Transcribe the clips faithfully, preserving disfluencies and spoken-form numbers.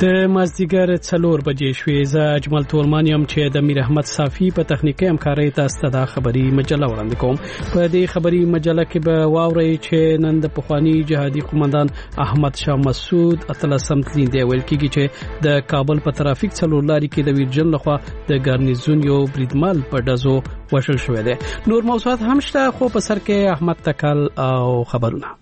د مازدیګر څلور بجې شوې. زه اجمل تورمان یم چې د میر احمد صافی په تخنیکي همکارۍ تاسو ته خبري مجله وړاندې کوم. په دې خبري مجله کې به واورئ چې نن د پخوانی جهادي قومندان احمد شاه مسعود اتلسم تلین دی ویل کېږي چې د کابل په ترافیک څلور لاري کې د ویرجن لخوا د ګارنیزون یو بریدمل په دزو وشل شوې ده. نور موضوعات هم شته خو په سر کې احمد تکل او خبرونه.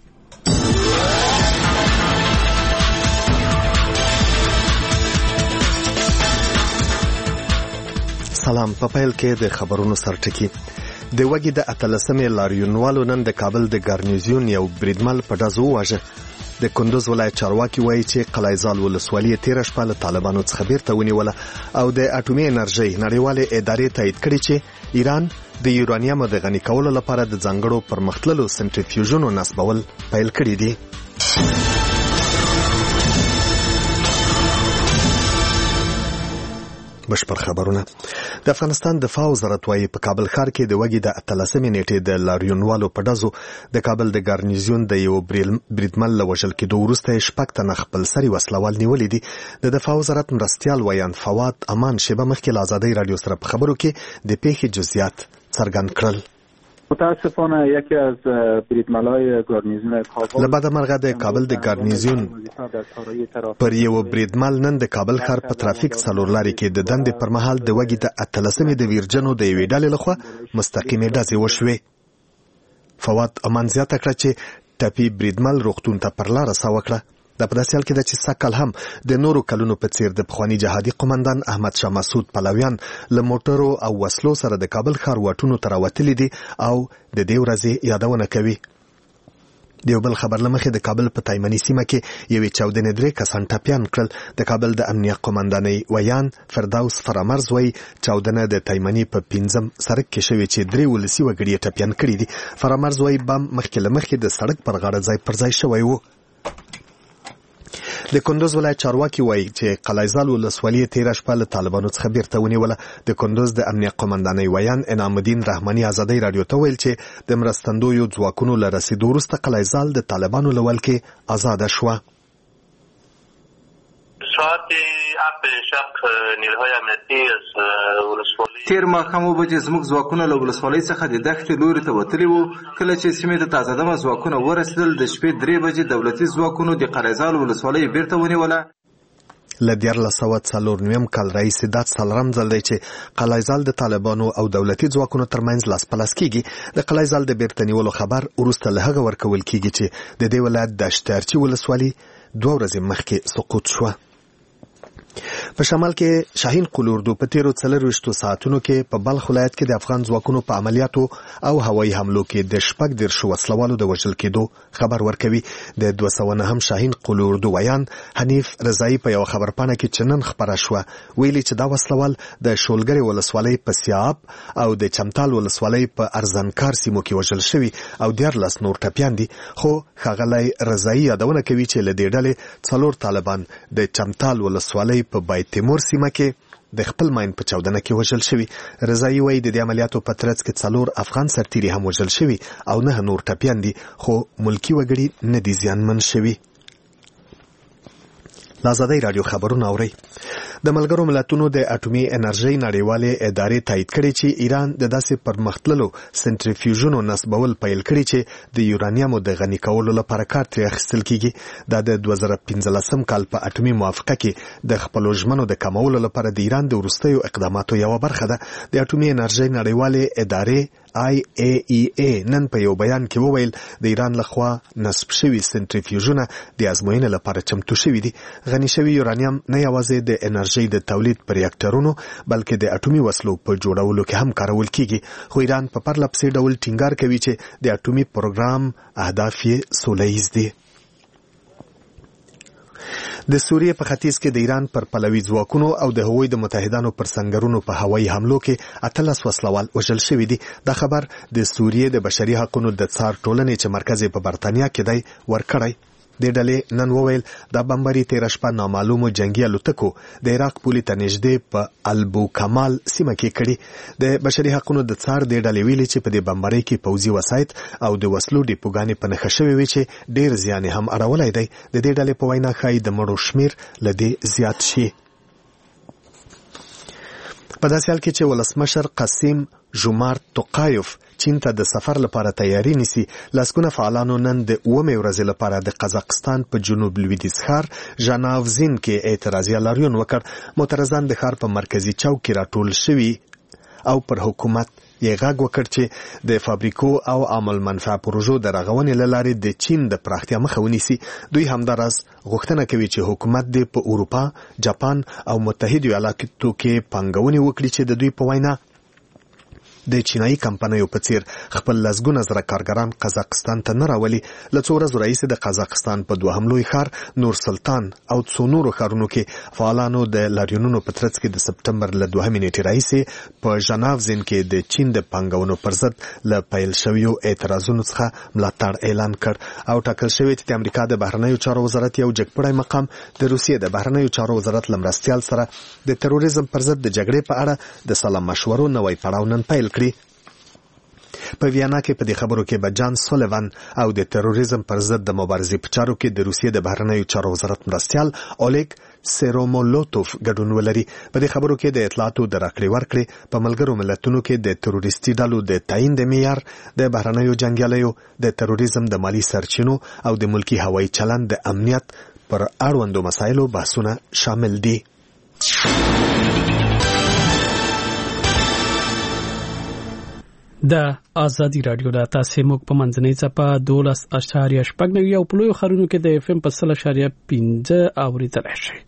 سلام. په پیل کې د خبرونو سرټکی. د وګړي د اتلسمې لاریونوالو نن د کابل د ګارنیزیون یو بریدمل په دزو واژه. د کندوز ولایت چارواکي وایي چې قلعه‌زال ولسوالۍ تیر شپه له طالبانو څخه بیرته ونیوله او د اټومي انرژي نړیوالې ادارې تایید کړي چې ایران د یورانیم د غني کولو لپاره د ځانګړو پرمختللو سنټریفیوژونو نصبول پیل کړي دي. بشپړ خبرونه. د افغانستان دفاع وزارت وايي په کابل ښار کې د وګړي د اتلسمې نیټې د لاریونوالو په دزو د کابل د ګارنیزیون د یو بریدمل له وژل کېدو وروسته شپږ تنه خپل سري وسلوال نیولي دي. د دفاع وزارت مرستیال ویان فواد امان شیبه مخکې له ازادۍ رادیو سره په خبرو کې د پیښې جزئیات څرګند کړل. متاسفانه یکی از بریدملای گارنیزیون کابل لبعد مرغه د کابل د ګارنیزیون پر یو بریدمل نن د کابل ښار په ترافیک څلور لاري کې د دندې پر مهال د وګړي د اتلسمې د ویرجنو د یوې ډلې لخوا مستقیمې ډزې وشوې. فواد امان زیاته کړه چې ټپي بریدمل روغتون ته پر لاره سا وکړه. د پداسیال کې د چې سکل هم د نورو کلونو په څیر د پخوانی جهادي قومندان احمد شاه مسعود پلویان له موټرو او وسلو سره د کابل ښار واټونو ته راوتلي دي او د دې ورځې یادونه کوي. د یو بل خبر لمخې د کابل په تایمني سیمه کې یوې چاودنې درې کسان ټپیان کړل. د کابل د امنیه قومندانۍ ویان فردوس فرامرز وایي چاودنه د تایمني په پنځم سړک کې شوې چې درې ولسي وګړي ټپیان کړي دي. فرامرز وایي بم مخکې له مخکې د سړک پر غاړه ځای پر ځای شوی و. د کندوز ولایت چارواکي وایي چې قلعه‌زال ولسوالۍ تیر شپه له طالبانو څخه بیرته ونیوله. د کندوز د امنیه قومندانۍ ویان انعام الدین رحماني ازادۍ رادیو ته ویل چې د مرستندویو ځواکونو له رسیدو وروسته قلعه‌زال د طالبانو له ولکې آزاده شوه. ساعت اپ شب نیروهای امنیتی از ولسوالی تیر ماښام وبجې زموږ ځواکونه له ولسوالۍ څخه د دښتې لوري ته وتلي وو. کله چې سیمې ته تازه دمه ځواکونه ورسېدل د شپې درې بجې دولتي ځواکونو د قلعه‌زال ولسوالۍ بیرته ونیوله. له دیارلس سوه څلور نویم کال راهیسې دا څلورم ځل دی چې قلعه‌زال د طالبانو او دولتي ځواکونو ترمنځ لاس په لاس کېږي. د قلعه‌زال د بیرته نیولو خبر وروسته له هغه ورکول کېږي چې د دې ولایت د اشتارچي ولسوالۍ دوه ورځې مخکې سقوط شوه. په شمال کې شاهین قلوردو په تیرو څلرویشتو ساعتونو کې په بلخ ولایت کې د افغان ځواکونو په عملیاتو او هوایي حملو کې د شپږ دېرشو وسلوالو د وژل کېدو خبر ورکوي. د دوه سوه نهم شاهین قلوردو ویان حنیف رضایي په یو خبرپاڼه کې چې نن خپره شوه ویلي چې دا وسلوال د شولګرې ولسوالۍ په سیاب او د چمتال ولسوالۍ په ارزنکار سیمو کې وژل شوي او دیارلس نور ټپیان دي. خو ښاغلی رضایي یادونه کوي چې له دې ډلې څلور طالبان د چمتال ولسوالۍ په بای تیمور سیمه کې د خپل ماین په چاودنه کې وژل شوي. رضایي وایي د دې عملیاتو په ترڅ کې څلور افغان سرتیري هم وژل شوي او نه نور ټپیان دي خو ملکي وګړي نه دي زیانمن شوي. لازادۍ رادیو خبرونه اورئ. د ملګرو ملتونو د اټومي انرژي نړیوالې ادارې تایید کړي چې ایران د داسې پرمختللو سنټریفیوژونو نصبول پیل کړي چې د یورانیمو د غني کولو لپاره کار ترې اخیستل کیږي. دا د دوه زره پنځلسم کال په اټومي موافقه کې د خپلو ژمنو د کمولو لپاره د ایران د وروستیو اقداماتو یوه برخه ده. د اټومي انرژي نړیوالې ادارې آی ای ای ای نن په یو بیان کې وویل د ایران لخوا نصب شوي سنټریفیوژونه د ازموینې لپاره چمتو شوي دي. غني شوي یورانیم نه یوازې د انرژي د تولید پر ریاکټرونو بلکې د اټومي وسلو په جوړولو کې هم کارول کیږي. خو ایران په پرله پسې ډول ټینګار کوي چې د اټومي پروګرام اهداف یې سوله ییز دي. د سوریې په ختیځ کې د ایران پر پلوي ځواکونو او د هغوی د متحدانو پر سنګرونو په هوایي حملو کې اتلس وسلوال وژل شوي دي. دا خبر د سوریې د بشري حقوقو د څار ټولنې چې مرکز یې په برتانیا کې دی ورکړی. د ډلې نن وویل د بمباري تیر شپه نامعلومو جنگي الوتکو د عراق پولې ته نږدې په البو کمال سیمه کې کړي. د بشري حقوقو د څار د ډلې ویلي چې په دې بمبارۍ کې پوځي وسایط او د وسلو ډیپوګانې په نښه شوې وي چې ډیر زیان هم اړولی دی. د دې ډلې په وینا ښایي د مړو شمیر له دې زیات شي. په داسې حال کې چې ولسمشر قاسم جومارت توقایف چین ته د سفر لپاره تیاری نیسي، لسګونه فعالانو نن د اومې ورځې لپاره د قزاقستان په جنوب لویدیځ ښار ژاناوزین کې اعتراضي لاریون وکړ. معترضان د ښار په مرکزي چوک کې راټول شوي او پر حکومت یې غږ وکړ چې د فابریکو او عامل منفعه پروژو د رغونې له لارې د چین د پراختیا مخه ونیسي. دوی همداراز غوښتنه کوي چې حکومت د په اروپا، جاپان او متحدو ایالاتو کې پانګونې وکړي چې د دوی په وینا د چینایي کمپنیو په څیر خپل لسګونه زره کارګران قزاقستان ته نه راولي. له څو ورځو راهیسې د قزاقستان په دوهم لوی ښار نور سلطان او څو نورو ښارونو کې فعالانو د لاریونونو په ترڅ کې د سپټمبر له دوهمې نیټې راهیسې په ژاناوزین کې د چین د پانګونو پر ضد له پیل شویو اعتراضونو څخه ملاتړ اعلان کړ او ټاکل شوی چې د امریکا د بهرنیو چارو وزارت یو جګپړی مقام د روسیې د بهرنیو چارو وزارت له مرستیال سره د تروریزم پر ضد د جګړې په اړه د سلا مشورو نوی پړاو نن پیل کړی. په ویانا کې په دې خبرو کې به جان سولیوان او د تروریزم پر ضد د مبارزې په چارو کې د روسیې د بهرنیو چارو وزارت مرستیال اولیګ سیرومولوتوف ګډون ولري. په دې خبرو کې د اطلاعاتو د راکړې ورکړې په ملګرو ملتونو کې د تروریستي ډلو د تعیین د معیار، د بهرنیو جنګیالیو، د تروریزم د مالی سرچینو او د ملکی هوایي چلند د امنیت پر اړوندو مسایلو بحثونه شامل دي. د آزادی رادیو د تاسو موږ په منځنۍ څپه دولس اشاریه شپږ نوي او په لویو ښارونو کې د اف ام په سل اشاریه پنځه اوریدلای شئ.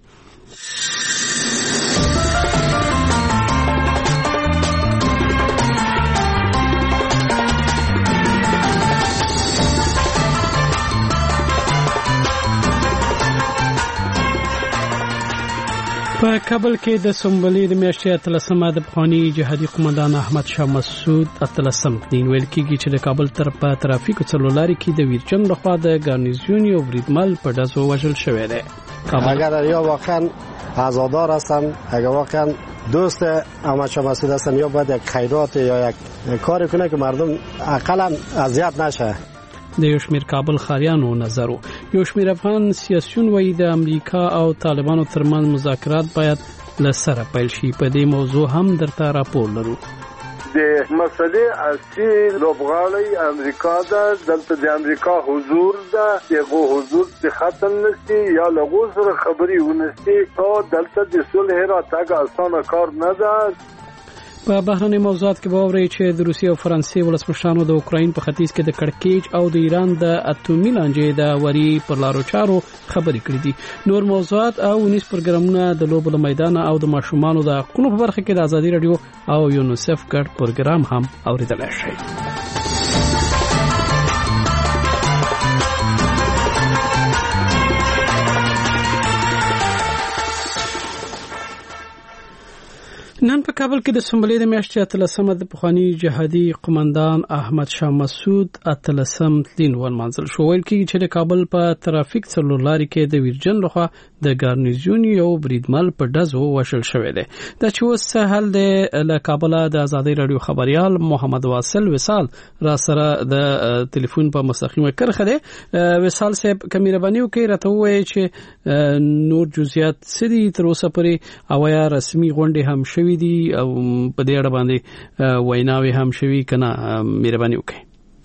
په کابل کې د سنبلې د میاشتې اتلسمه د پخواني جهادي قومندان احمد شاه مسعود اتلسم دین ویل کېږي چې د کابل تر په ترافیکو څلورلارې کې د ویرجن لخوا د گارنیزیون یو بریدمل په ډزو وژل شوی دی. اگر یا واقعا عزادار هستن، اگر واقعا دوست احمد شاه مسعود هستن، یا باید یک خیرات یا یک کاری کنه که مردم اقلا اذیت نشه. د یو شمېر کابل ښاریانو نظر یو شمېر افغان سیاسیون وایي د امریکا او طالبانو ترمنځ مذاکرات باید له سره پیل شي. په دې موضوع هم درته راپور لرو. د مسلې اصلي لوبغاړی امریکا ده. دلته د امریکا حضور ده، دغه حضور د ختم نشي یا لغو سره خبري ونشي او دلته د صلح راتګ اسانه کار نه ده. په بهرني موضوعات کې به اورئ چې د روسیې او فرانسې ولسمشرانو د اوکراین په ختیځ کې د کړکېچ او د ایران د اټومي لانجې د وري پر لارو چارو خبرې کړې دي. نور موضوعات او ونیس پروګرامونه د لوبو له میدانه او د ماشومانو د حقوقو په برخه کې د ازادي رادیو او یونیسف ګډ پروګرام هم اوریدلای شئ. نن په کابل کې د سنبلې د میاشتې اتلسمه د پخواني جهادي قومندان احمد شاه مسعود اتلسم تلین ونمانځل شو. ویل کېږي چې د کابل په ترافیک څلورلارې کې د ویرجن لخوا د ګارنیزیون یو بریدمل په ډزو وژل شوی دی. دا چې اوس سهال دی. له کابله د ازادي رادیو خبريال محمد واصل وصال را سره د ټلیفون په مستقیمه کرخه دی. وصال صاحب کمیربانی وکي راته وایي چې نور جزئیات سړي تر اوسه پورې او یا رسمي غونډه هم شوي دي او په دې اړه باندې ویناوي هم شوي کنه. مهرباني وکړئ.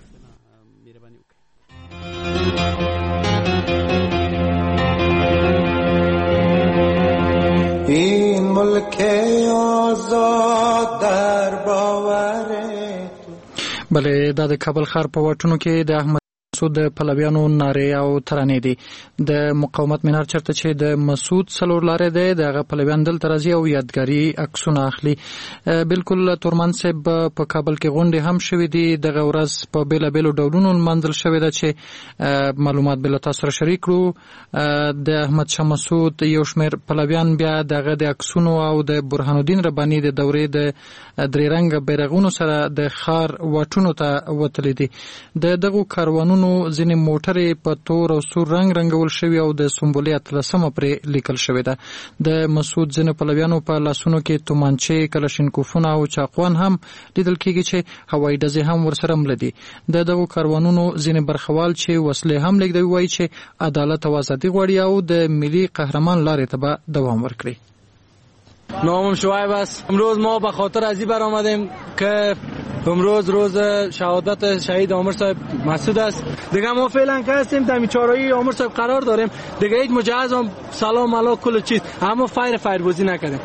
این ملک آزاد در باور بله دا د کابل ښار په واټونو کې د احمد مسعود د پلویانو نارې او ترانې دي. د مقاومت منار چرته چې د مسعود څلور لارې دی دغه پلویان دلته راځي او یادګاري عکسونه اخلي. بالکل تورمن صاحب په کابل کې غونډې هم شوې دي. دغه ورځ په بیلابیلو ډولونو منځل شوې ده چې معلومات بل تاسو سره شریک کړو. د احمد شاه مسعود یو شمېر پلویان بیا دغه د عکسونو او د برهان الدین رباني د دورې د درې رنګ بیرغونو سره د ښار واټونو ته وتلي دي. د دغو کاروانونو کاروانونو ځینې موټرې په تور او سور رنګ رنګول شوي او د سمبولي اتلسمه پرې لیکل شوې ده. د مسعود ځینې پلویانو په لاسونو کې تومانچې، کلشینکوفونه او چاقوان هم لیدل کېږي چې هوایي ډزې هم ورسره مله دي. د دغو کاروانونو ځینې برخوال چې وسلې هم لیږدوي وایي چې عدالت او ازادي غواړي او د ملي قهرمان لارې ته به دوام ورکړي. نامم شعیب است. امروز ما به خاطر از این برآمدیم که امروز روز شهادت شهید عامر صاحب مسعود است. دیگه ما فعلا که هستیم در چهارراهی عامر صاحب قرار داریم. دیگه هیچ مجهز هم سلام علیکم کل چیز، اما فایر فایربازی نکردیم.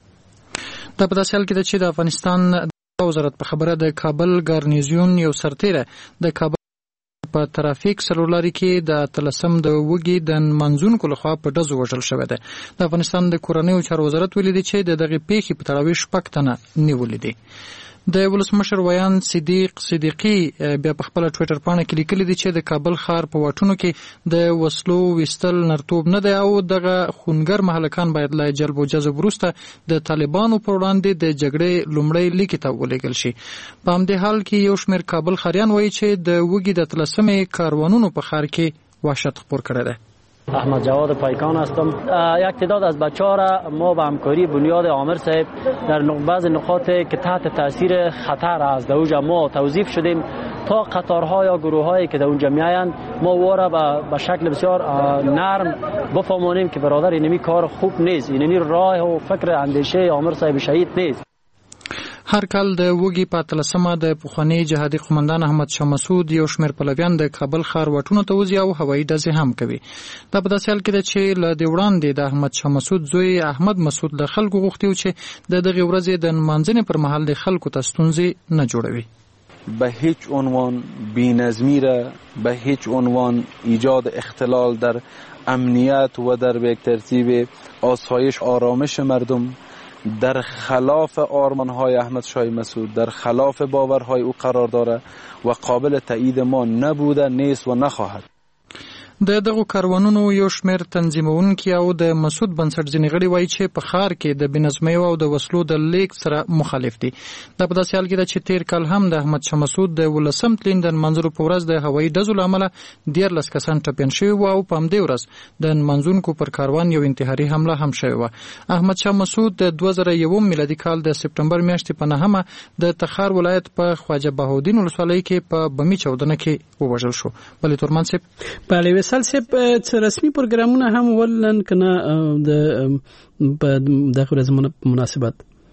دا په داسې حال کې ده چې د افغانستان وزارت په خبره د کابل ګارنیزیون یو سرتیره د کابل په ترافیک سلولاري کې د اتلسم د وګي د منځونکو لخوا په ډزو وژل شوی دی. د افغانستان د کورنیو چارو وزارت ویلي دی چې د دغې پیښې په تړاو شپږ تنه نیولي دي. د ولسمشر ویان صدیق صدیقي بیا په خپل ټویټر پاڼه کې لیکلي دي چې د کابل ښار په واټونو کې د وسلو ویستل نرتوب نه دی او دغه خونګر محلکان باید له جلب او جذب وروسته د طالبانو پر وړاندې د جګړې لومړی لیکې ته ولېږل شي. په همدې حال کې یو شمېر کابل ښاریان وایي چې د وږي د اتلسمې کاروانونو په ښار کې وحشت خپور کړی دی. احمد جواد پایکان هستم. یک تعداد از بچه‌ها را ما به همکاری بنیاد عامر صاحب در بعض نقاط که تحت تاثیر خطر است در اونجا ما توظیف شدیم تا قطارها یا گروه‌هایی که در اونجا میآیند ما واره به شکل بسیار نرم بفهمانیم که برادر اینمی کار خوب نیست، اینمی راه و فکر اندیشه عامر صاحب شهید نیست. هر کال د وږي په اتلسمه د پخوانی جهادي قومندان احمد شاه مسعود یو شمېر پلویان د کابل ښار واټونو ته وځي او هوایي ډزې هم کوي. دا په داسې حال کې ده چې له دې وړاندې د احمد شاه مسعود زوی احمد مسعود له خلکو غوښتي و چې د دغې ورځې د نمانځنې پر مهال د خلکو ته ستونزې نه جوړوي. به هیچ عنوان بی‌نظمی را به هیچ عنوان ایجاد اختلال در امنیت و در به ترتیب آسایش آرامش مردم در خلاف آرمان‌های احمد شاه مسعود، در خلاف باورهای او قرار داره و قابل تایید ما نبوده، نیست و نخواهد. د دغو کاروانونو یو شمېر تنظیمونکي او د مسعود بنسټ ځینې غړي وایي چې په ښار کې د بېنظمۍ او د وسلو د لیږد سره مخالف دي. دا په داسې حال کې ده چې تېر کال هم د احمد شاه مسعود د ولسم تلین د نمانځلو په ورځ د هوایي ډزو له امله دیارلس کسان ټپیان شوي وو او په همدې ورځ د نمانځونکو پر کاروان یو انتحاري حمله هم شوې وه. احمد شاه مسعود د دوه زره یوم میلادي کال د سپټمبر میاشتې په نهمه د تخار ولایت په خواجه بهاودین ولسوالۍ کې په بمي چاودنه کې ووژل شو. بلې تورمان صاحب بله وصال صاحب رسمي پروګرامونه هم ولن کنه د دغه ورځې مناسبت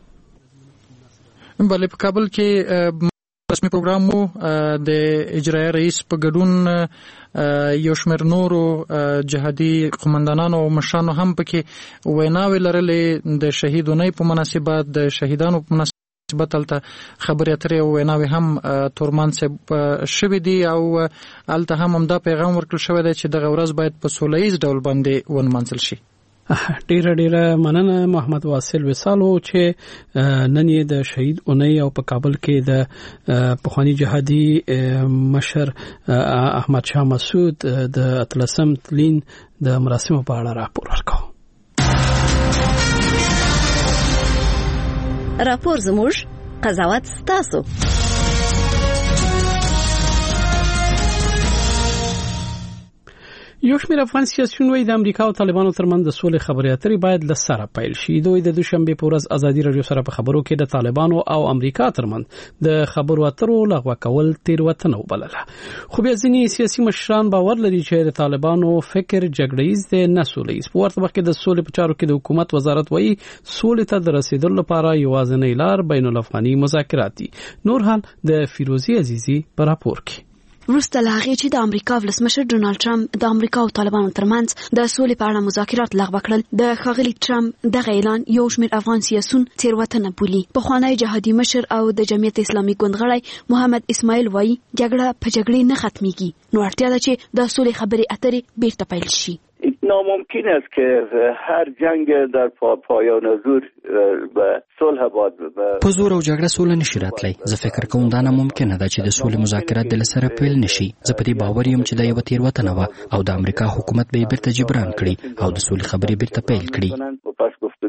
بلې په کابل کې رسمي پروګرام وو د اجرایي رئیس په ګډون یو شمېر نورو جهادي قومندانانو او مشرانو هم پکې ویناوې لرلې د شهیدونۍ په مناسبت د شهیدانو په مناسبت بتلته خبرې اترې او ویناوې هم تورمان صاحب شوې دي او هلته هم همدا پیغام ورکړل شوی دی چې دغه ورځ باید په سوله ییز ډول باندې ونمانځل شي. ډیره ډیره مننه محمد واصل وصالو چې نن یې د شهید اونۍ او په کابل کې د پخوانی جهادي مشر احمد شاه مسعود د اتلسم تلین د مراسمو په اړه راپور ورکړ. راپور زموږ قضاوت ستاسو. یو شمېر افغان سیاسیون وایي د امریکا او طالبانو ترمنځ د سولې خبرې اترې باید له سره پیل شي. دوی د دوشنبه په ورځ ازادي رادیو سره په خبرو کې د طالبانو او امریکا ترمنځ د خبرو اترو لغوه کول تیروتنه وبلله. خو بیا ځینې سیاسي مشران باور لري چې د طالبانو فکر جګړه‌یز دی نه سوله‌ییز. په ورته وخت کې د سولې په چارو کې د حکومت وزارت وایي سولې ته د رسیدلو لپاره یوازینۍ لار بین الافغاني مذاکرات دي. نور حال د فیروزي عزیزي په راپور کې. وروسته له هغې چې د امریکا ولسمشر ډونالډ ټرمپ د امریکا او طالبانو ترمنځ د سولې په اړه مذاکرات لغوه کړل، د ښاغلي ټرمپ دغه اعلان یو شمېر افغان سیاسیون تېروتنه بولي. پخوانی جهادي مشر او د جمعیت اسلامي ګوند غړی محمد اسماعیل وایي جګړه په جګړې نه ختمیږي، نو اړتیا ده چې د سولې خبرې اترې بیرته پیل شي. ناممکن است که هر جنگ در پایان زور به صلح باد په زور او جګړه سوله نشي راتلی. زه فکر کوم دا ناممکنه ده چې د سولې مذاکرات د لسره پیل نشي. زه په دې باور یم چې دا یو تېروتنه وه او د امریکا حکومت به یې بیرته جبران کړي او د سولې خبرې بیرته پیل کړي.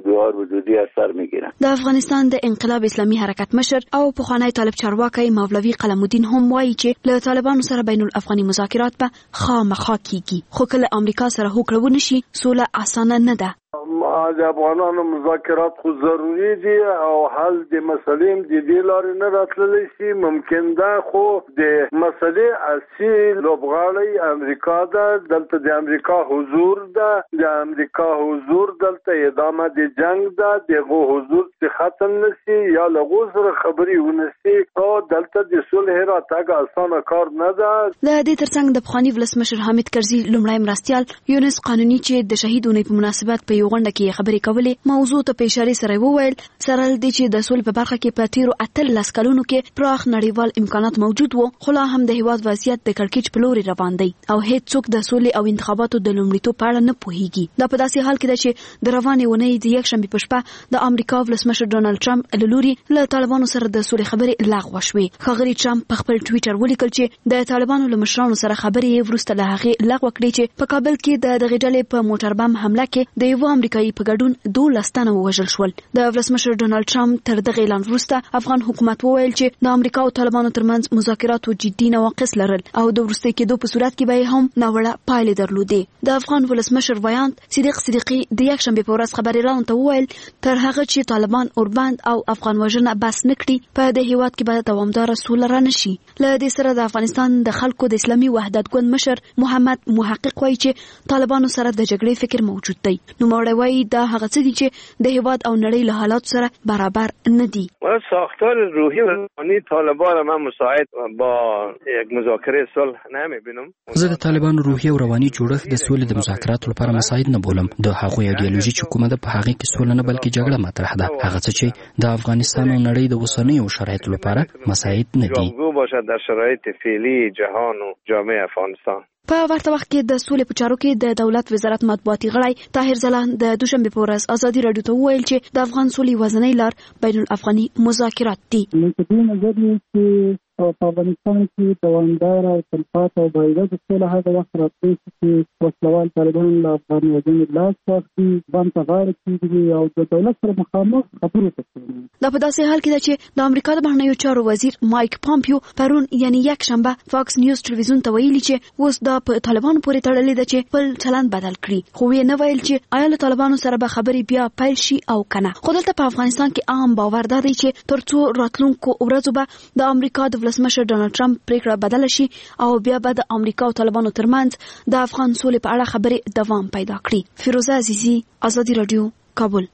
بهار وجودی از سر میگیرن. د افغانستان د انقلاب اسلامي حرکت مشر او پخوانی طالب چارواکي مولوي قلم الدین هم وایي چې له طالبانو سره بین الافغاني مذاکرات به خامخا کیږي، خو کله امریکا سره هوکړه ونشي سوله اسانه نه ده. د افغانانو مذاکرات خو ضروري دي او حل د مسلې د دې لارې نه راتللی شي ممکن ده، خو د مسلې اصلي لوبغاړی امریکا ده. دلته د امریکا حضور ده، د امریکا حضور دلته ادامه د جنگ ده، دغه حضور چې ختم نشي یا لغو سره خبرې ونشي او دلته د صلح راتګ اسانه کار نه ده. له دې ترڅنګ د پخوانی ولسمشر حامد کرزي لومړی مرستیال یونس قانوني چې د شهیدونو په مناسبت په یو غونډه کې خبرې کولې موضوع ته په اشاره سره وویل سره د چې د سولې په برخه کې په تیرو اتلس کلونو کې پراخ نړیوال امکانات موجود وو، خو لا هم د هیواد وضعیت د کړکېچ په لوري روان دی او هیڅ څوک د سولې او انتخاباتو د لومړیتوب په اړه نه پوهیږي. دا په داسې حال کې ده چې د روانې اونۍ د یکشنبې په شپه د امریکا ولسمشر ډونالد ټرمپ له لوري له طالبانو سره د سولې خبرې لغوه شوې. ښاغلي ټرمپ په خپل ټویټر ولیکل چې د طالبانو له مشرانو سره خبرې وروسته له هغې لغوه کړې چې په کابل کې د دغې ډلې په موټر بم حمله کې د یو امریکایي په ګډون دولس تنه ووژل شول. د ولسمشر ډونالد ټرمپ تر دغه اعلان وروسته افغان حکومت وویل چې د امریکا او طالبانو ترمنځ مذاکرات جدي نواقص لرل او د وروستي کېدو په صورت کې به هم ناوړه پایلې درلودې. د افغان ولسمشر ویاند صدیق صدیقي د یکشنبې په ورځ خبريالانو ته وویل تر هغه چې طالبان اوربند او افغان وژنه بس نکړي په د هیواد کې به دوامدار سوله رانشي. له دې سره د افغانستان د خلکو د اسلامي وحدت ګوند مشر محمد محقق وایي چې طالبانو سره د جګړې فکر موجود دی. نو موري وایي دا هغه څه دي چې د هیواد او نړۍ له حالات سره برابر نه دي. ساختار روحی و روانی طالبان من مساعد با یک مذاکره صلح نمیبینم. زه د طالبانو روحي او رواني جوړښت د سولې د مذاکراتو لپاره مساعد نه بولم. د هغوی ایډیالوژي چې کومه ده په هغه کې سوله نه بلکې جګړه مطرح ده. هغه څه چې د افغانستان او نړۍ د اوسنیو شرایطو لپاره مساعد نه دي. جوړ باشد در شرایط فعلی جهان و جامعه افغانستان. په ورته وخت کې د سولې په چارو کې د دولت وزارت مطبوعاتي غړی طاهر ځلان د دوشنبه په ورځ ازادي راډیو ته وویل چې د افغان سولې وزنۍ لار بین الافغاني مذاکرات دي. په دې نظر چې په افغانستان کې دوامدار او تلپاتې او باید سوله هغه وخت راځي چې وسلوال طالبان له افغان وجنې لاس واخلي، ځان ته غاړه کېږدي او د دولت سره مخامخ خبرې وکړي. دا په داسې حال کې ده چې د امریکا د بهرنیو چارو وزیر مایک پامپیو پرون یعنی یک شنبه فاکس نیوز ټلویزیون ته ویلي چې اوس دا په طالبانو پورې تړلې ده چې خپل چلند بدل کړي، خو یې نه ویل چې آیا له طالبانو سره به خبرې بیا پیل شي او کنه. خو دلته په افغانستان کې عام باور دی چې ترڅو راتلونکو ورځو به د امریکا د ولسمشر ډونالد ټرمپ پریکړه بدل شي او بیا به د امریکا او طالبانو ترمنځ د افغان سولې په اړه خبرې دوام پیدا کړي. فیروزه عزیزی، آزادي رادیو، کابل.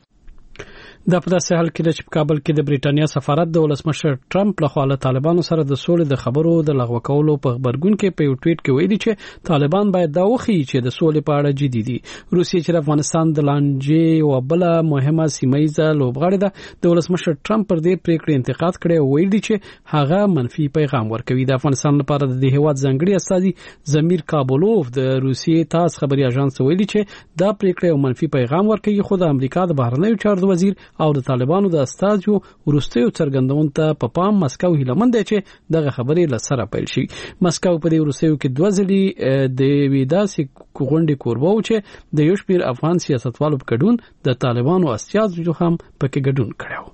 دا په داسې حال کې چې په کابل کې د بریټانیا سفارت د ولسمشر ټرمپ لخوا له طالبانو سره د سولې د خبرو د لغوه کولو په خبرګون کې په یو ټویټ کې ویلي چې طالبان باید دا وخی چې د سولې په اړه جدي دي. روسیې چې د افغانستان د لانجې او بل مهمه سیمایي لوبغاړې ده د ولسمشر ټرمپ پر دې پریکړې انتقاد کړي او ویلي چې هغه منفي پیغام ورکوي. د افغانستان لپاره د هیواد ځانګړي استاذ زمیر کابولوف د روسیې تاس خبري اژانس ویلي چې دا پریکړه یو منفي پیغام ورکوي، خو د امریکا د بهرنیو چارو وزیر او د طالبانو د استازو ورستیو څرګندون ته په پام مسکو هیلمند دی چې دغه خبرې لسره پیل شي. مسکو په دې ورستیو کې دوه ځلې د ویداسي غونډې کوربو چې د یو شمېر افغان سیاستوالو په ګډون د طالبانو استازو هم پکې ګډون کړو.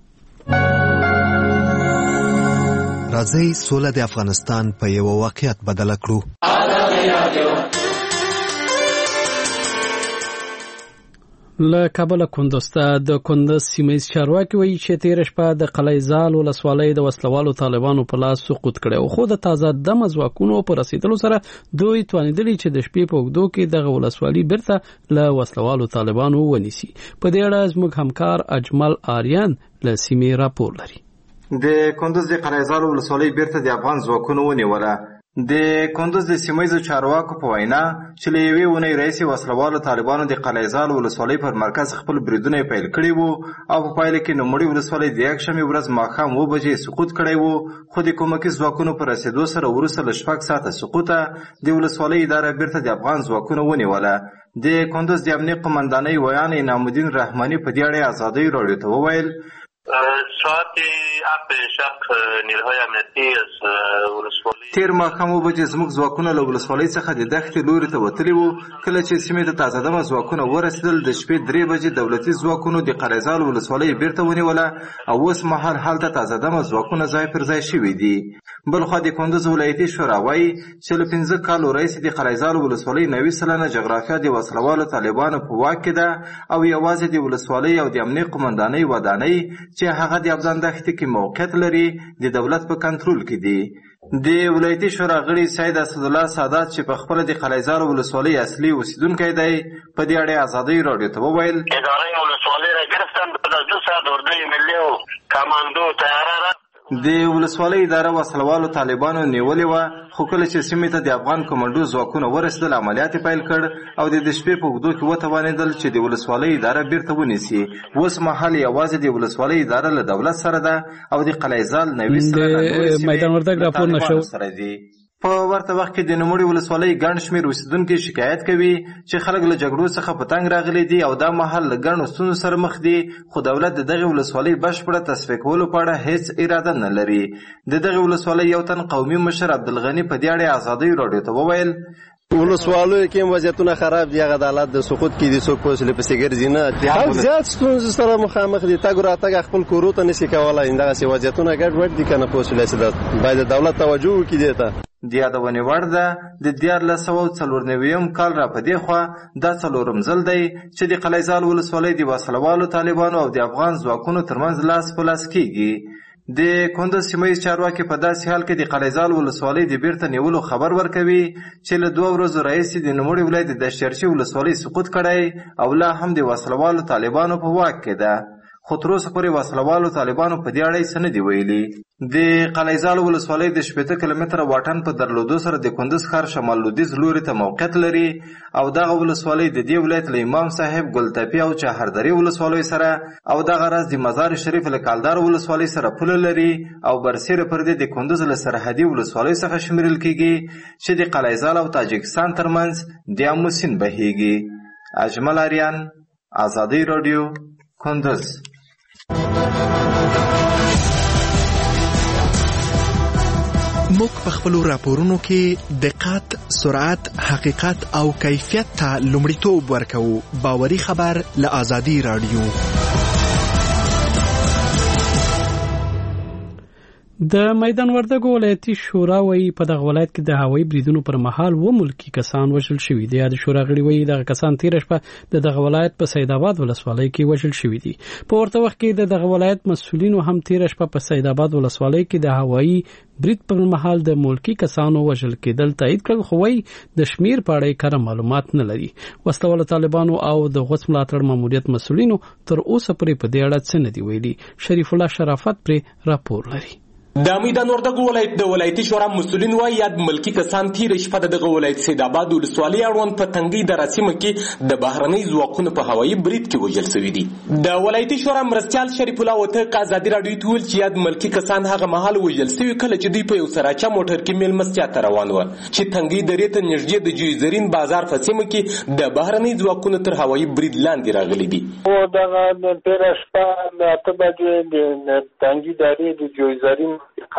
راځي سوله د افغانستان په یو واقعیت بدل کړو. له کابل کندوز ته د کندوز سیمه چارواکي وایي چې تیر شپه د قلعه زال ولسوالۍ د وسلوالو طالبانو په لاس سقوط کړي، خو د تازه دم ځواکونو په رسیدلو سره دوی توانیدلی چې د شپې په وګړو کې دغه ولسوالۍ بیرته له وسلوالو طالبانو ونیسي. په دې اړه زموږ همکار اجمل آریان له سیمې راپور لري. د کندوز د قلعه زال ولسوالۍ بیرته د افغان ځواکونو ونیوله. د کندوز د سیمایي چارواکو په وینا چې له یوې اونۍ راهیسې وسلوالو طالبانو د قلعه زال ولسوالۍ پر مرکز خپل بریدونه پیل کړي وو او په پایله کې نوموړې ولسوالۍ د یکشنبې ورځ ماښام اوه بجې سقوط کړی وو، خو د کومکي ځواکونو په رسېدو سره وروسته له شپږ ساعته سقوطه د ولسوالۍ اداره بیرته د افغان ځواکونو ونیوله. د کندوز د امنیت قماندانۍ ویان انعام الدین رحماني په دې اړه ازادۍ راډیو ته وویل ساعت هفت شب نیروهای امنیتی از ولسوالی تیر ماښام اوه بجې زموږ ځواکونه له ولسوالۍ څخه د دښتې لوري ته وتلي وو. کله چې سیمې ته تازه دمه ځواکونه ورسېدل د شپې درې بجې دولتي ځواکونو د قرهزال ولسوالۍ بیرته ونیوله او اوس مهال هلته تازه دمه ځواکونه ځای پر ځای شوي دي. بلخوا د کندوز ولایتي شورا وایي چې له پنځه کالو راهیسې د قرهزال ولسوالۍ نوي سلنه جغرافیه د وسلوالو طالبانو په واک کې ده او یوازې د ولسوالۍ او د امنیه قمندانۍ ودانۍ چې هغه د ابزان دښتې کې موقعیت لري د دولت په کنټرول کې دي. د ولایتي شورا غړي سید اسدالله سادات چې په خپله د قلعهزار ولسوالۍ اصلي اوسیدونکی دی په دې اړه ازادۍ راډیو ته وویل اداره ولسوالۍ را گرفتن بعد از دو ساعت اردوی ملی و کماندو تیاره را د ولسوالۍ اداره وسلوالو طالبانو نیولې وه خو کله چې سیمې ته د افغان کمانډو ځواکونه ورسېدل عملیات یې پیل کړ او د د شپې په اوږدو کې وتوانېدل چې د ولسوالۍ اداره بیرته ونیسي. اوس مهال یوازې د ولسوالۍ اداره له دولت سره ده او د قلعهزال نوي میدان وردګ راپور نشو سره دي. په ورته وخت کې د نوموړې ولسوالۍ ګڼ شمېر اوسېدونکي شکایت کوي چې خلک له جګړو څخه په تنګ راغلي دي او دا مهال له ګڼو ستونزو سره مخ دي خو دولت د دغې ولسوالۍ بشپړه تصفیه کولو په اړه هېڅ اراده نه لري. د دغې ولسوالۍ یو تن قومي مشر عبدالغني په دې اړه ازادۍ راډیو ته وویل ولسوالیو کې وضعیتونه خراب دي هغه د حالت د سقوط کې دي څوک پوسلې پسې ګرځي نه زیات ستونزې سره مخامخ دي تګ راتګ خپل کورو ته نشي کولای دغسې وضعیتونه ګډوډ دي که نه پوسلې چې باید دولت توجه وکړي دې ته. د یادونې وړ ده د دیارلس سوه څلور نوېم کال را په دې خوا دا څلورم ځل دی چې د قلعهزال ولسوالۍ د وسلوالو طالبانو او د افغان ځواکونو ترمنځ لاس په لاس کېږي. د کندز سیمه ییز چارواکي په داسې حال کې د قلعهزال ولسوالۍ د بیرته نیولو خبر ورکوي چې له دوه ورځو راهیسې د نوموړي ولایت د دشتچرچي ولسوالۍ سقوط کړی او لا هم د وسلوالو طالبانو په واک کې ده خو تر اوسه پورې وسلوالو طالبانو په دې اړه څه نه دي ویلي. د قلعهزال ولسوالۍ د شپېته کیلومتره واټن په درلودو سره د کندز ښار شمال لویدیځ لوري ته موقعیت لري او دغه ولسوالۍ د دې ولایت له امام صاحب ګلتپي او چهاردرې ولسوالیو سره او دغه راز د مزار شریف له کالدار ولسوالۍ سره پوله لري او برسیره پر دې د کندز له سرحدي ولسوالیو څخه شمیرل کېږي چې د قلعهزال او تاجکستان ترمنځ د امو سیند بهیږي. اجمل آریان، ازادۍ راډیو، کندز. موږ په خپلو راپورونو کې دقت، سرعت، حقیقت او کیفیت ته لومړیتوب ورکوو. باوري خبر له ازادي راډیو. د میدان وردګ ولایتي شورا وایي په دغه ولایت کې د هوایي بریدونو پر مهال و ملکي کسان وژل شوي دي. د شورا غړي وایي دغه کسان تېره شپه د دغه ولایت په سید آباد ولسوالۍ کې وژل شوي دي. په ورته وخت کې د دغه ولایت مسؤلینو هم تېره شپه په سید آباد ولسوالۍ کې د هوایي برید پر مهال د ملکي کسانو وژل کېدل تایید کړل خو وایي د شمیر په اړه کره معلومات نه لري. وسلواله طالبانو او د غوث ملاتړ ماموریت مسؤلینو تر اوسه پورې په دې اړه څه نه دي ویلي. شریف الله شرافت پرې راپور لري. د میدان وردګ ولایت د ولایتي شورا مسؤلین وايي یاد ملکی کسان تیر شپه دغه ولایت سید آباد ولسوالۍ اړوند په تنګي دراسیمه کې د بهرنۍ ځواکونو په هوایي برید کې وژل شوي دي. د ولایتي شورا مرستیال شریف الله وثق ازادي راډیو ته ویل چې یاد ملکی کسان هغه مهال وژل شوي کله چې دوی په یو سراچا موټر کې میلمستیا ته روان و چې تنګي درې ته نږدې د جویزرین بازار په سیمه کې د بهرنۍ ځواکونو تر هوایي برید لاندې راغلي دي. او دغه تیر شپه د اته بجې د تنګي درې د جویزرین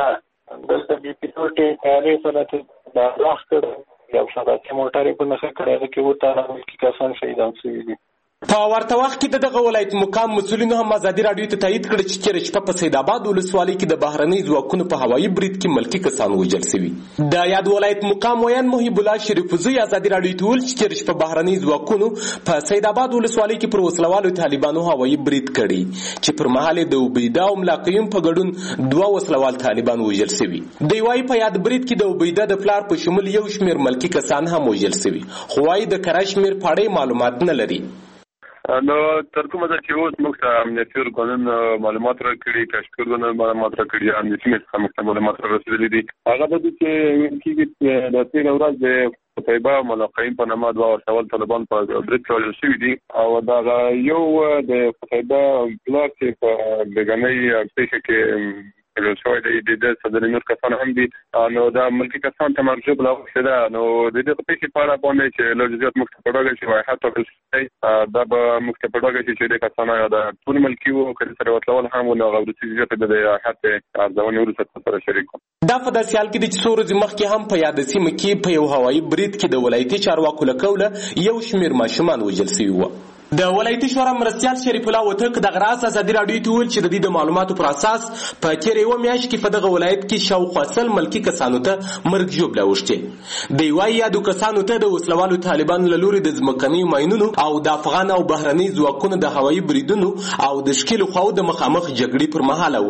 دلته د پیټوټي کاري سره د راخت یو شبکه موټرې په نخښه کړې کې ورته ملکی کسان شهیدان شوي دي. په ورته وخت کې دغه ولایت مقام مسؤلینو هم ازادي راډیو ته تایید کړ چې تېره شپه په سید آباد ولسوالۍ کې د بهرنۍ ځواکونو په هوایي برید کې ملکی کسان وژل شوي. د یاد ولایت مقام ویان محیب الله شریفزی ازادي راډیو ته ویل چې تېره شپه بهرنۍ ځواکونو په سید آباد ولسوالۍ کې پر وسلوالو طالبانو هوایي برید کړی چې پر مهال د عبیده او ملاقیم په ګډون دوه وسلوال طالبان وژل شوي. دوی وايي په یاد برید کې د عبیده د پلار په شمول یو شمېر ملکی کسان هم وژل شوي خو وايي د کره شمېر په اړه معلومات نه لري. نو تر کومه ده چې اوس موږ ته امنیتي ارګانونو معلومات راکړي کشف ارګانونو معلومات راکړي امنیتي مې موږ ته معلومات رسېدلي دي هغه د دې چې ویل کېږي د تېره ورځ د قطیبه ملاقین په نامه دوه وسوال طالبان په برید کې وژل شوي دي او دغه یو د قطیبه بلاک په بیګنۍ پیښه کې ورکړل شوی دی د صدر نور کسان هم دي نو دا ملکی کسان ته مرجو بلا وشده نو د دې په کې پاره باندې چې لوجزیات مختلفه شي وای حتی په دا به مختلفه شي چې د کسان یا د ټول ملکی وو کله سره وتلول هم نو غوړتي چې د حتی ارزونه ورسره سره شریک دا په داسې حال کې د څورو مخکې هم په یاد سیمه کې په یو هوایي برید کې د ولایتي چارواکو لکوله یو شمیر ماشومان وژل شوي وو د ولایتي شورا مرستیال شریف الله وتک د غراس ازادي رادیو ته ویل چې د دې د معلوماتو پر اساس په تیر یو میاشت کې په دغه ولایت کې شاوخوا سل ملکی کسانو ته مرګ ژوبله وشته دی وايي یادو کسانو ته د وسلوالو طالبانو له لوري د ځمکني ماینونو او د افغان او بهرني ځواکونو د هوایي بریدونو او د شکل خو د مخامخ جګړې پر مهاله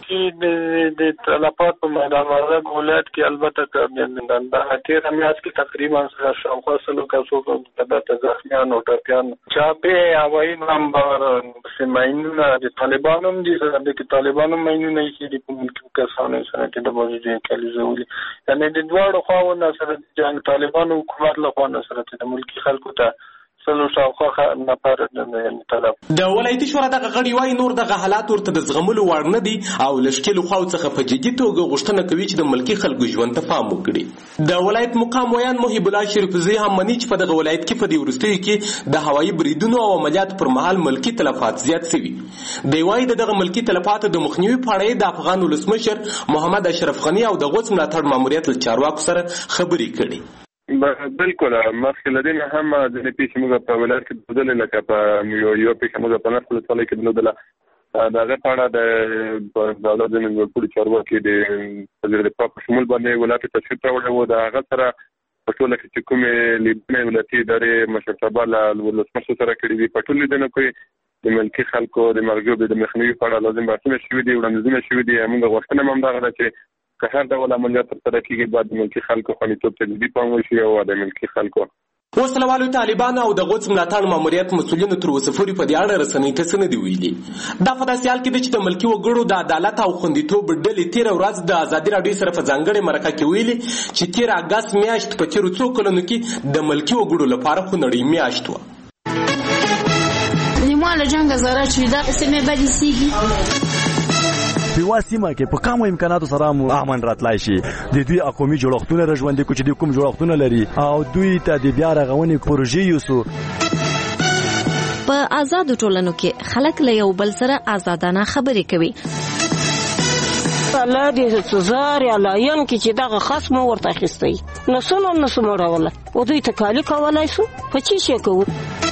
وشته د تلفات په میدان وردګ ولایت کې البته د تیر میاشت کې تقریبا شاوخوا سل کسانو د زخمیان او ټپیان چاپه هوایي نمبر سیماینونه د طالبانو هم دي سره د طالبانو ماینونه چې د کوم کسانو سره د موجودي کلیزولي یعنی د دوړو خواونه سره د جنگ طالبانو حکومت له خوا سره د ملکی خلکو ته سلو شاوخوا نفر طلب د ولایتي شورا دغه غړي وايي نور دغه حالات ورته د زغملو وړ نه دي او لشکلو خو څخه په جدي توګه غوښتنه کوي چې د ملکی خلکو ژوند ته پام وکړي د ولایت مقام ویان محب الله شریفزی هم مني چې په دغه ولایت کې په دې ورستیو کې د هوایي بریدونو او عملیات پر مهال ملکی تلفات زیات شوي دی وايي دغه ملکی تلفات د مخنیوي په اړه د افغان ولسمشر محمد اشرف غنی او د غوڅ ملاتړ ماموریت له چارواکو سره خبرې کړي بالکل مخکې لدین هم د پیښې موږ په ولایت کې بدلې لکه په یو یو پیښه موږ په نفس ولسوالۍ کې بدلله دا غیر پاڼه د دولت د منځګړو چارواکي د وزیر دفاع په شمول باندې ولایت تشریف راوړی و د هغه سره په ټوله کې چې کومې لیدنې ولایتي ادارې مشرتابه له ولسمشر سره کړي دي په ټول لیدنو کې د ملکي خلکو د مرګ د مخنیوي په اړه لازم بحثونه شوي دي وړاندیزونه شوي دي موږ غوښتنه هم همدغه ده چې که هر ډول عملیات ترسره کیږي باید د ملکي خلکو خوندیتوب ته جدي پام وشي او د ملکي خلکو وسلوالو طالبانو او د غوڅ ملاتړ ماموریت مسؤلینو تر اوسه پورې په دې اړه رسنۍ ته څه نه دي ویلي دا په داسې حال کې ده چې د ملکي وګړو د عدالت او خوندیتوب ډلې تېره ورځ د ازادي راډیو سره په ځانګړې مرکه کې ویلي چې تېره اګست میاشت په تېرو څو کلونو کې د ملکي وګړو لپاره خونړۍ میاشت وه لیمواله جنګ زاره چې دا سیمې بدې سیږي په واسمه کې په کومو امکاناتو سره مو امن راتلای شي د دوی اقومي جوړښتونه رژوندې کو چې د کوم جوړښتونه لري او دوی ته د بیا رغونې پروژې یوسو په آزاد ټولنو کې خلک له یو بل سره آزادانه خبرې کوي الله دې سزار یا لاین کې چې دغه خصم ورته اخیستی نو څنګه نو سموروله او دوی تکالی کولای شو په چی شي کوو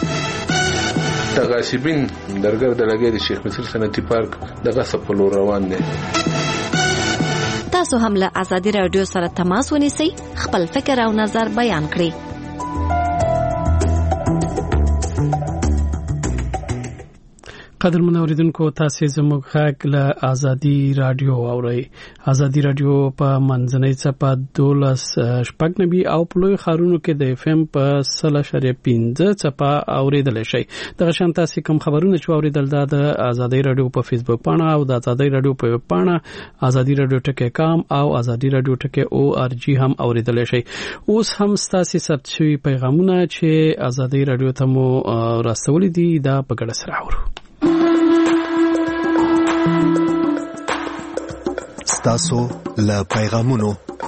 د غاصبین درګر د لګي د شیخ مصر صنعتي پارک د غصب په لور روان دي تاسو هم له ازادي رادیو سره تماس ونیسئ خپل فکر او نظر بیان کړئ قدر منوریدونکو تاسو زموږ غږ له ازادي رادیو اورئ ازادي رادیو په منځنۍ صفه دولس شپږ نبي او په لوی خارونو کې د اف ام په سل شریف پنځه صفه اوریدل شي دغه شان تاسو کوم خبرونه چې اوریدل د ازادي رادیو په فیسبوک پاڼه او د ازادي رادیو په ویب پاڼه ازادي رادیو ټکی کام او ازادي رادیو ټکی او ار جی هم اوریدل شي اوس هم تاسو ثبت شوی پیغامونه چې ازادي رادیو ته مو راستولې دي دا په ګډه سره اورو ستاسو له پیغامونو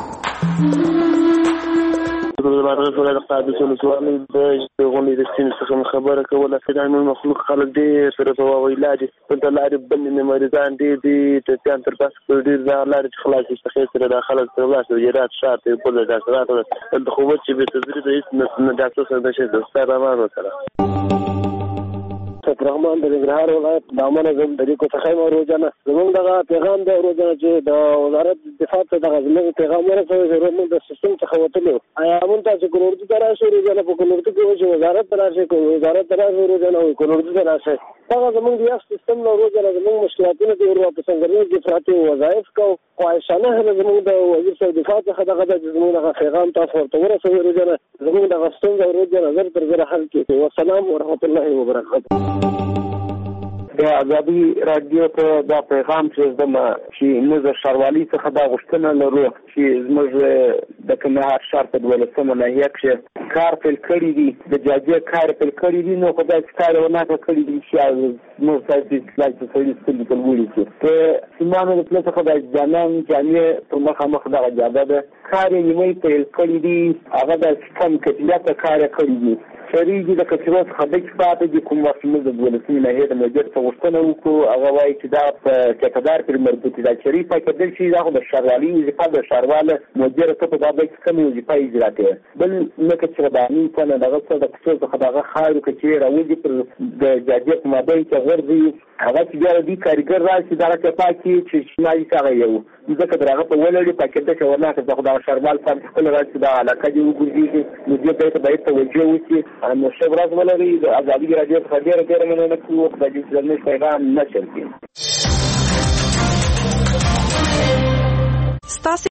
د قادسونو سوالي د غونې د سین څخه خبره کوله چې د مخلوق خلک ډېر سره په ویلادي په لارې بل نه مریضان دي د تیان تر پاس ډېر د لارې خلاص څخه سره د خلک سره ولاس یرات شاته په د ډاکټراتو د خو چې به تدریس د هیڅ نه ډاکټر سره د شه د سره روانو سره رحمان د ننګرهار ولایت د امن زم طریقو څخه روزانه زموږ دغه پیغام د روزانه چې د وزارت دفاع ته دغه زموږ پیغام ورسوي چې موږ د سیستم څخه وتلو آیا موږ تاسو کورورتي تراشو روزانه په کورورتي کې چې وزارت تراشي کو وزارت تراشي روزانه وي کورورتي تراشي هغه زموږ د سیستم نو روزانه زموږ مشکلاتونه دي ورو په څنګه کې فراتي وظایف کو خواهشانه زموږ د وزیر دفاع څخه دغه د زموږ دغه پیغام تاسو ورته ورسوي روزانه زموږ د غستون د روزانه زر تر زر حل کې والسلام ورحمت الله وبرکاته د د ازادي رادیو ته دا پیغام پرېږدم چې موږ د ښاروالۍ څخه دا غوښتنه لرو چې زموږ د کندهار ښار په دولسمه ناحیه کښې کار پیل کړی دي، د جاجې کار پیل کړی دي، نو خو داسې کار یې ونه کړی دي چې زموږ سایډ اصلاح چې سړي سترګې ته لوړې کړي. د سیمانو د پله څخه د جانان جامې پر مخامخ دغه جاده ده، کار یې نیمایي پیل کړی دي، هغه داسې کم کیفیته کار یې کړی دي. سړي چې د کچرو څخه ډک پاتې دي، کوم وخت موږ د دولسمې ناحیې د مدیر څخه غوښتنه وکړو، هغه وایي چې دا په ټیکهدار پورې مربوط دي. دا چرې پاکېدل شي دا خو د ښاروالۍ وظیفه ده، ښارواله مدیر ته په دا ځای کې کومې وظیفه اجرا کوي. بل نه کچره د امین تنه دغه څه د کوڅو څخه دغه خاورې کچرې راوځي پر د جاجې په مابین کې غورځي، هغه چې بیا د دې کارګر راشي دغه ته پاکي چې شمالي هغه یو ځکه در هغه په ولړې پاکېده چې ورنه که خو دغه ښاروال صاحب خپل راشي دا علاقه دې وګرځېږي، نو دې ته باید توجه وشي. نو ښه ورځ ولرئ. د ازادي راډیو څخه ډېره ډېره مننه کوو. خدای دې زموږ پیغام نشر کړي.